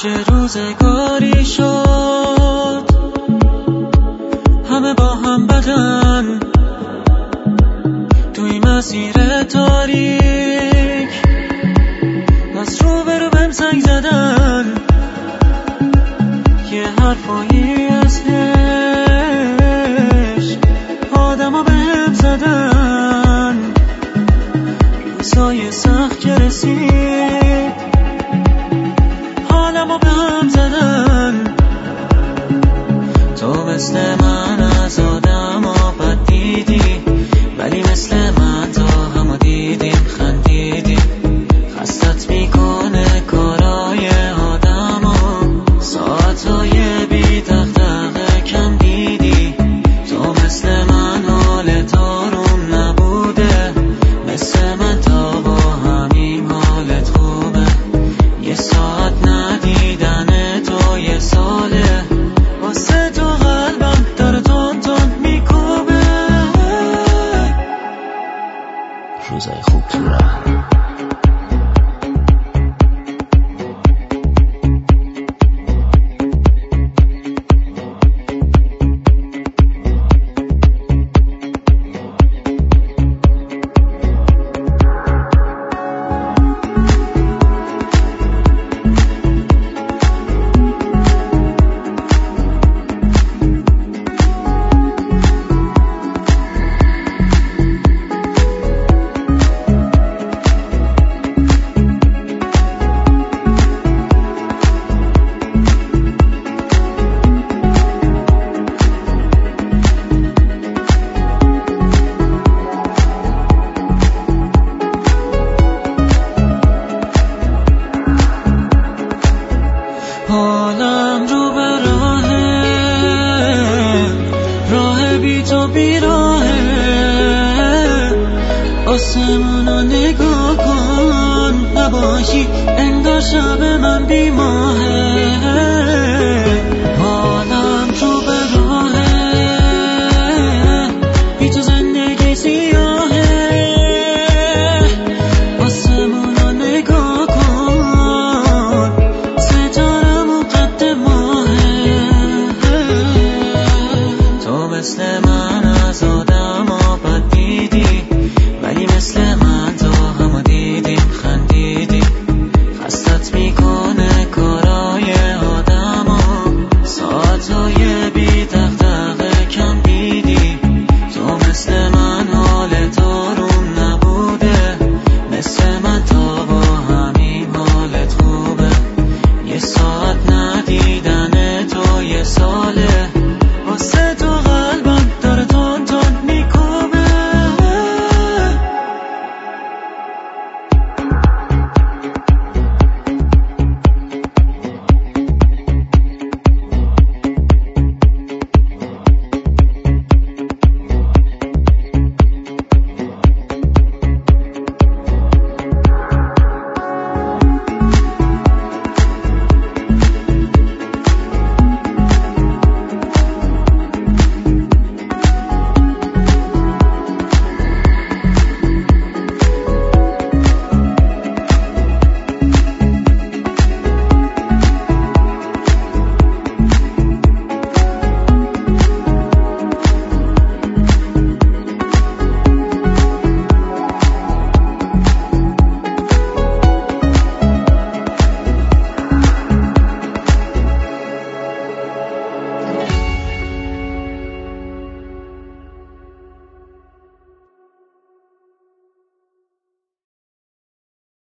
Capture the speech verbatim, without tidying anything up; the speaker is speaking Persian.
چه روزگاری شد، همه با هم بدن توی مسیر تاریک، از رو به رو بهم سنگ زدن، یه حرفایی از عشق آدم ها بهم زدن، روزای سخت که رسید حالم ها بهم زدن. تو مثل من از آدم ها بد دیدی، ولی مثل من تا همو دیدیم خندیدیم. خستت میکنه کارای آدم ها، ساعتهای بی دغدغه کم دیدی. تو مثل من حالت آروم نبوده، مثل من تا با همین حالت خوبه. یه ساعت ندیدن تو یه ساله، واسه تو قلبم داره تون تون میکوبه. روزای خوب تو راه حالم رو به راهه، راه بی تو بی راهه. آسمونو نگاه کن، نباشی انگار شب من بی ماهه.